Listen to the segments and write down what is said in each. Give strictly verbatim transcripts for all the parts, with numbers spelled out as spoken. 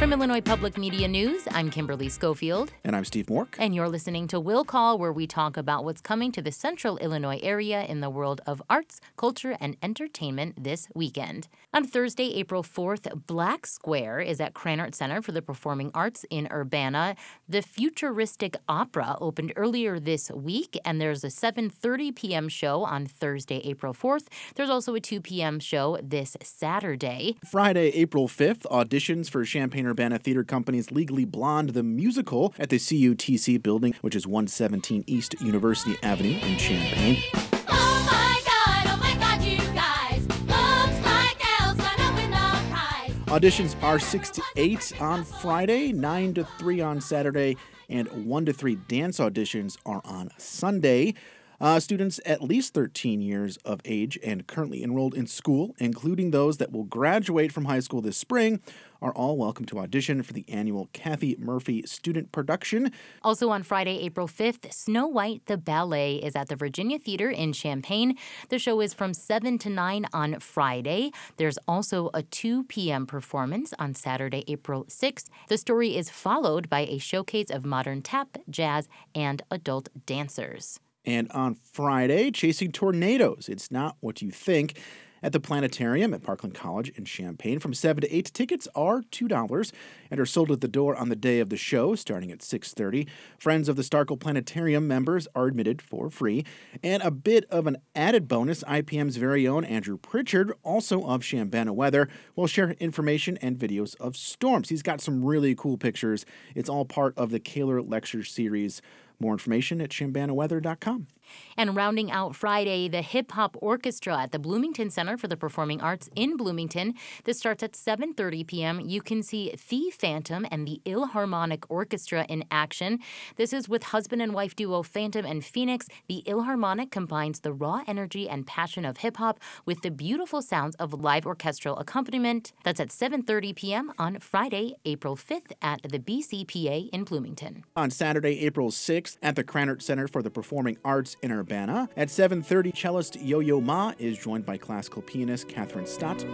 From Illinois Public Media News, I'm Kimberly Schofield. And I'm Steve Mork. And you're listening to Will Call, where we talk about what's coming to the central Illinois area in the world of arts, culture, and entertainment this weekend. On Thursday, April fourth, Black Square is at Krannert Center for the Performing Arts in Urbana. The Futuristic Opera opened earlier this week, and there's a seven thirty p.m. show on Thursday, April fourth. There's also a two p.m. show this Saturday. Friday, April fifth, auditions for Champaign-Urbana Theater Company's Legally Blonde, the musical, at the C U T C building, which is one seventeen East University Avenue in Champaign. Oh my God, oh my God, you guys. Looks like Elle's gonna win the prize. Auditions are six to eight on Friday, nine to three on Saturday, and one to three dance auditions are on Sunday. Uh, students at least thirteen years of age and currently enrolled in school, including those that will graduate from high school this spring, are all welcome to audition for the annual Kathy Murphy student production. Also on Friday, April fifth, Snow White the Ballet is at the Virginia Theater in Champaign. The show is from seven to nine on Friday. There's also a two p.m. performance on Saturday, April sixth. The story is followed by a showcase of modern tap, jazz, and adult dancers. And on Friday, Chasing Tornadoes, It's Not What You Think, at the Planetarium at Parkland College in Champaign from seven to eight. Tickets are two dollars and are sold at the door on the day of the show, starting at six thirty. Friends of the Starkle Planetarium members are admitted for free. And a bit of an added bonus, I P M's very own Andrew Pritchard, also of Chambana Weather, will share information and videos of storms. He's got some really cool pictures. It's all part of the Kaler Lecture Series. More information at chambana weather dot com. And rounding out Friday, the Hip Hop Orchestra at the Bloomington Center for the Performing Arts in Bloomington. This starts at seven thirty p.m. You can see The Phantom and the Ilharmonic Orchestra in action. This is with husband and wife duo Phantom and Phoenix. The Ilharmonic combines the raw energy and passion of hip-hop with the beautiful sounds of live orchestral accompaniment. That's at seven thirty p.m. on Friday, April fifth at the B C P A in Bloomington. On Saturday, April sixth, at the Krannert Center for the Performing Arts in Urbana. At seven thirty, cellist Yo-Yo Ma is joined by classical pianist Catherine Stott.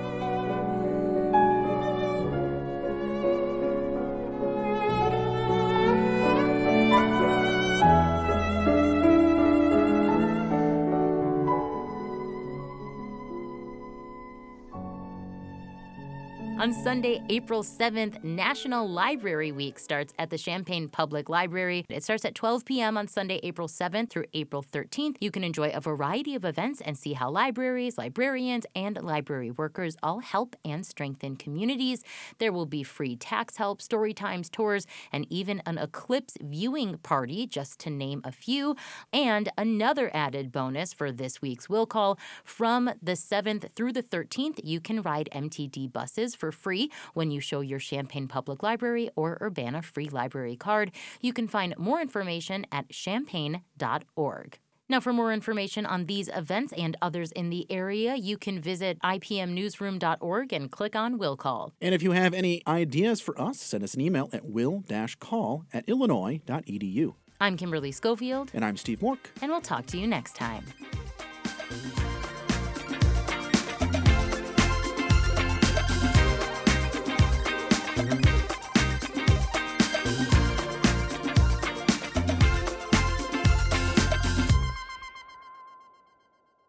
On Sunday, April seventh, National Library Week starts at the Champaign Public Library. It starts at twelve p.m. on Sunday, April seventh through April thirteenth. You can enjoy a variety of events and see how libraries, librarians, and library workers all help and strengthen communities. There will be free tax help, story times, tours, and even an eclipse viewing party, just to name a few. And another added bonus for this week's Will Call, from the seventh through the thirteenth, you can ride M T D buses for free when you show your Champaign Public Library or Urbana Free Library card. You can find more information at champaign dot org. Now, for more information on these events and others in the area, you can visit I P M newsroom dot org and click on Will Call. And if you have any ideas for us, send us an email at will call at illinois dot e d u. I'm Kimberly Schofield. And I'm Steve Mork. And we'll talk to you next time.